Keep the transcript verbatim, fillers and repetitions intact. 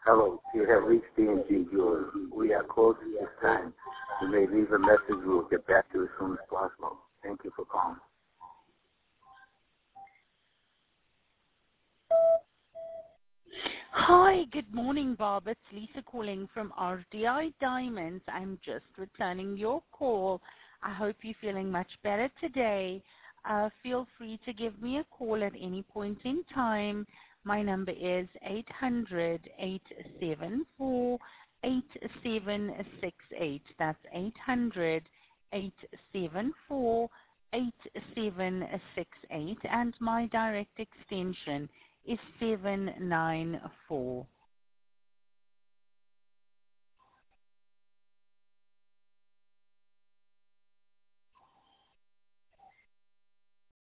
Hello, you have reached D and G Jewelers. We are closed at this time. You may leave a message. We will get back to you as soon as possible. Thank you for calling. Hi, good morning, Bob. It's Lisa calling from R D I Diamonds. I'm just returning your call. I hope you're feeling much better today. Uh, feel free to give me a call at any point in time. My number is eight hundred, eight seven four, eight seven six eight. That's eight hundred, eight seven four, eight seven six eight. And my direct extension is seven nine four.